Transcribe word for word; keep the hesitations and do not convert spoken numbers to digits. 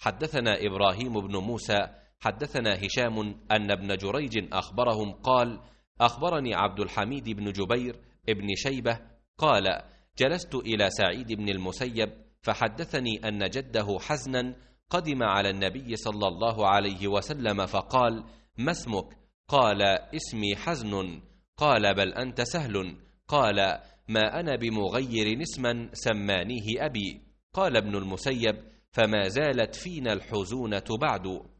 حدثنا إبراهيم بن موسى حدثنا هشام أن ابن جريج أخبرهم قال: أخبرني عبد الحميد بن جبير ابن شيبة قال: جلست إلى سعيد بن المسيب فحدثني أن جده حزنا قدم على النبي صلى الله عليه وسلم فقال: ما اسمك؟ قال: اسمي حزن. قال: بل أنت سهل. قال: ما أنا بمغير اسما سمانيه أبي. قال ابن المسيب: فما زالت فينا الحزونة بعد.